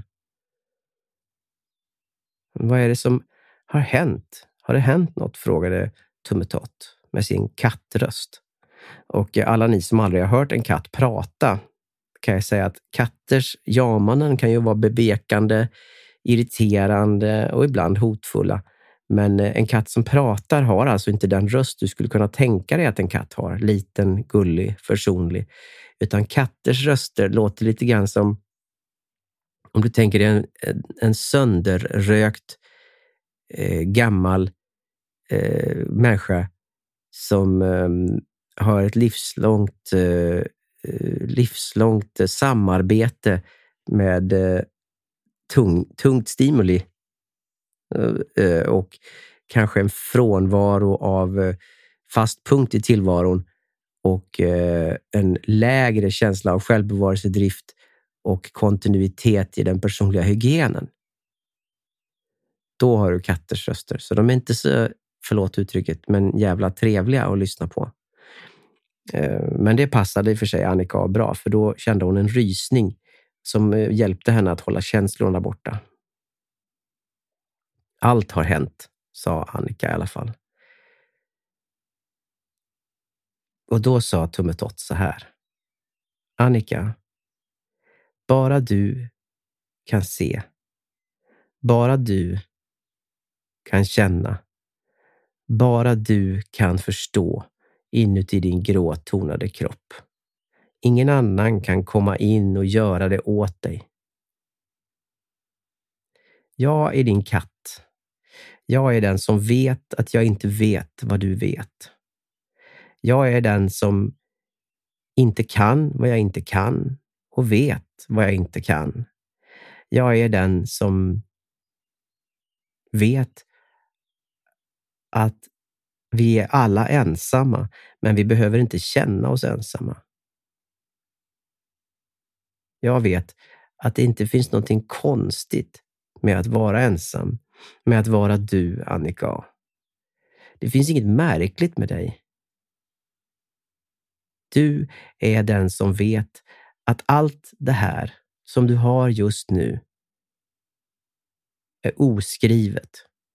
Vad är det som har hänt? Har det hänt något? Frågade Tummetott med sin kattröst. Och alla ni som aldrig har hört en katt prata kan jag säga att katters jamanden kan ju vara bevekande, irriterande och ibland hotfulla. Men en katt som pratar har alltså inte den röst du skulle kunna tänka dig att en katt har. Liten, gullig, försonlig. Utan katters röster låter lite grann som, om du tänker dig en sönderrökt gammal människa som har ett livslångt samarbete med tungt stimuli och kanske en frånvaro av fast punkt i tillvaron och en lägre känsla av självbevarelsedrift och kontinuitet i den personliga hygienen. Då har du katters röster. Så de är inte så, förlåt uttrycket, men jävla trevliga att lyssna på. Men det passade i för sig Annika bra, för då kände hon en rysning som hjälpte henne att hålla känslorna borta. Allt har hänt, sa Annika i alla fall. Och då sa Tummetott så här: Annika, bara du kan se, bara du kan känna, bara du kan förstå inuti din gråtonade kropp. Ingen annan kan komma in och göra det åt dig. Jag är din katt. Jag är den som vet att jag inte vet vad du vet. Jag är den som inte kan vad jag inte kan och vet vad jag inte kan. Jag är den som vet att vi är alla ensamma, men vi behöver inte känna oss ensamma. Jag vet att det inte finns någonting konstigt med att vara ensam, med att vara du, Annika. Det finns inget märkligt med dig. Du är den som vet att allt det här som du har just nu är oskrivet.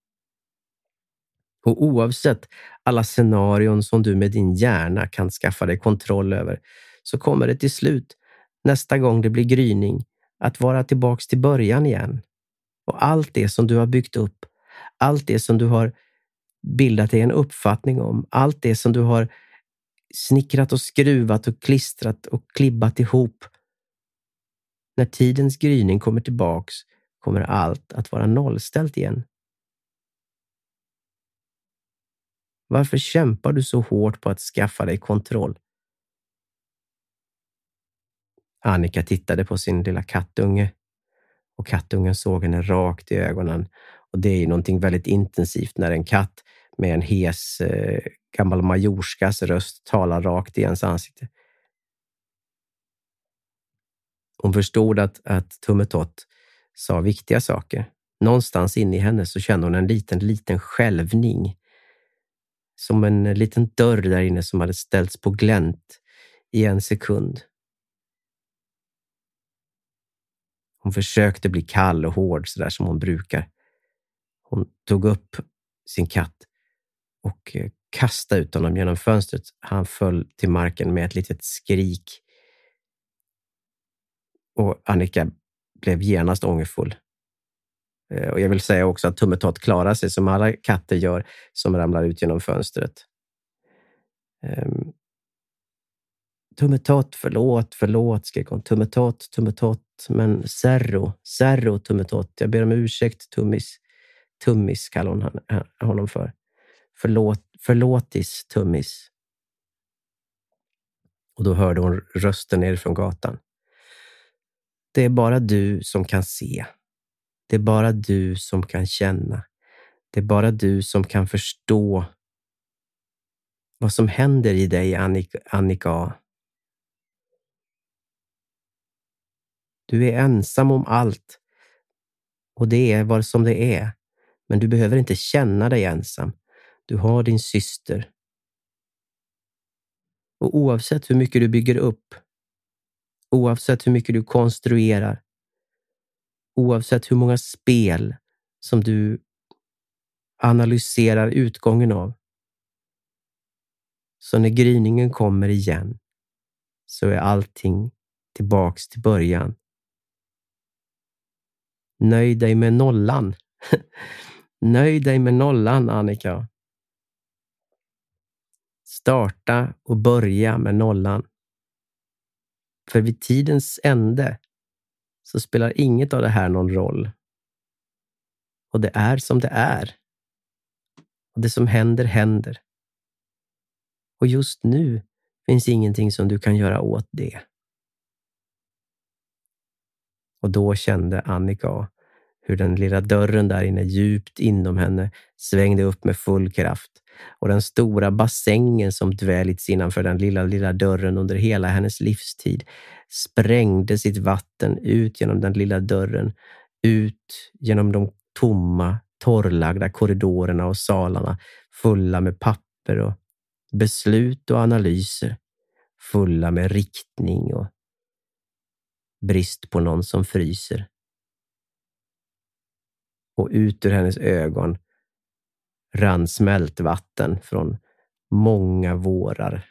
Och oavsett alla scenarion som du med din hjärna kan skaffa dig kontroll över, så kommer det till slut, nästa gång det blir gryning, att vara tillbaks till början igen. Och allt det som du har byggt upp, allt det som du har bildat dig en uppfattning om, allt det som du har snickrat och skruvat och klistrat och klibbat ihop. När tidens gryning kommer tillbaks kommer allt att vara nollställt igen. Varför kämpar du så hårt på att skaffa dig kontroll? Annika tittade på sin lilla kattunge och kattungen såg henne rakt i ögonen. Och det är ju någonting väldigt intensivt när en katt med en hes gammal majorskas röst talar rakt i ens ansikte. Hon förstod att Tummetott sa viktiga saker. Någonstans inne i henne så kände hon en liten skälvning. Som en liten dörr där inne som hade ställts på glänt i en sekund. Hon försökte bli kall och hård sådär som hon brukar. Hon tog upp sin katt och kastade ut honom genom fönstret. Han föll till marken med ett litet skrik. Och Annika blev genast ångerfull. Och jag vill säga också att Tummetott klarar sig som alla katter gör som ramlar ut genom fönstret. Tummetott, förlåt, skrek hon. Tummetott, men Serro, Tummetott. Jag ber om ursäkt, Tummis kallar hon honom för. Förlåtis, Tummis. Och då hörde hon rösten ner från gatan. Det är bara du som kan se. Det är bara du som kan känna. Det är bara du som kan förstå vad som händer i dig, Annika. Du är ensam om allt. Och det är vad som det är. Men du behöver inte känna dig ensam. Du har din syster. Och oavsett hur mycket du bygger upp, oavsett hur mycket du konstruerar, oavsett hur många spel som du analyserar utgången av, så när gryningen kommer igen så är allting tillbaks till början. Nöj dig med nollan. Nöj dig med nollan, Annika. Starta och börja med nollan. För vid tidens ände så spelar inget av det här någon roll. Och det är som det är. Och det som händer. Och just nu Finns ingenting som du kan göra åt det. Och då kände Annika hur den lilla dörren där inne djupt inom henne svängde upp med full kraft. Och den stora bassängen som dvälits innanför den lilla dörren under hela hennes livstid sprängde sitt vatten ut genom den lilla dörren, ut genom de tomma, torrlagda korridorerna och salarna fulla med papper och beslut och analyser, fulla med riktning och brist på någon som fryser. Och ut ur hennes ögon rann smältvatten från många vårar.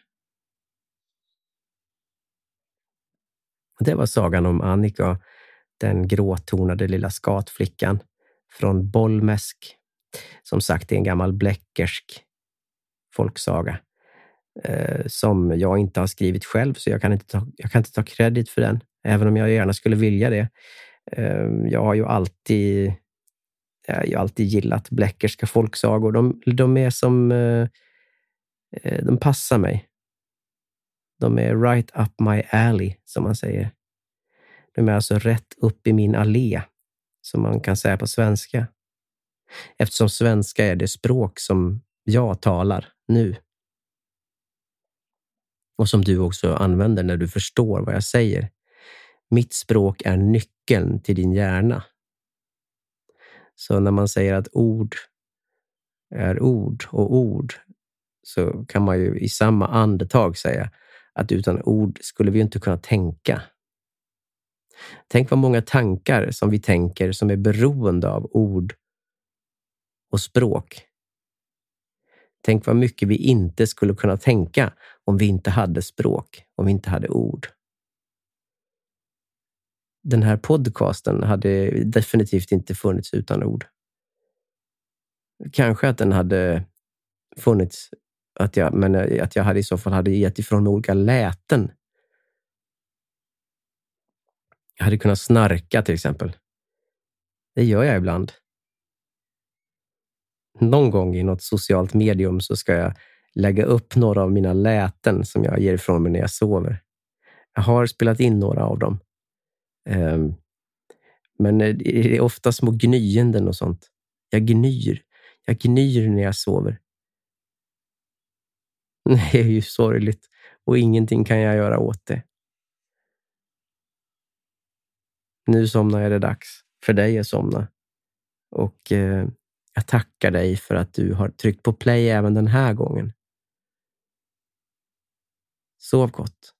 Det var sagan om Annika, den gråtonade lilla skatflickan från Bollmäsk. Som sagt, det är en gammal bleckersk folksaga som jag inte har skrivit själv, så jag kan inte ta credit för den, även om jag gärna skulle vilja det. Jag har ju alltid gillat bleckerska folksagor. De är som de passar mig. De är right up my alley, som man säger. De är alltså rätt upp i min allé, som man kan säga på svenska. Eftersom svenska är det språk som jag talar nu. Och som du också använder när du förstår vad jag säger. Mitt språk är nyckeln till din hjärna. Så när man säger att ord är ord och ord, så kan man ju i samma andetag säga att utan ord skulle vi inte kunna tänka. Tänk vad många tankar som vi tänker som är beroende av ord och språk. Tänk vad mycket vi inte skulle kunna tänka om vi inte hade språk, om vi inte hade ord. Den här podcasten hade definitivt inte funnits utan ord. Kanske att den hade funnits, att jag hade i så fall hade gett ifrån olika läten. Jag hade kunnat snarka till exempel. Det gör jag ibland. Någon gång i något socialt medium så ska jag lägga upp några av mina läten som jag ger ifrån mig när jag sover. Jag har spelat in några av dem. Men det är ofta små gnyenden och sånt. Jag gnyr när jag sover. Det är ju sorgligt och ingenting kan jag göra åt det. Nu somnar jag, det dags för dig att somna. Och jag tackar dig för att du har tryckt på play även den här gången. Sov gott.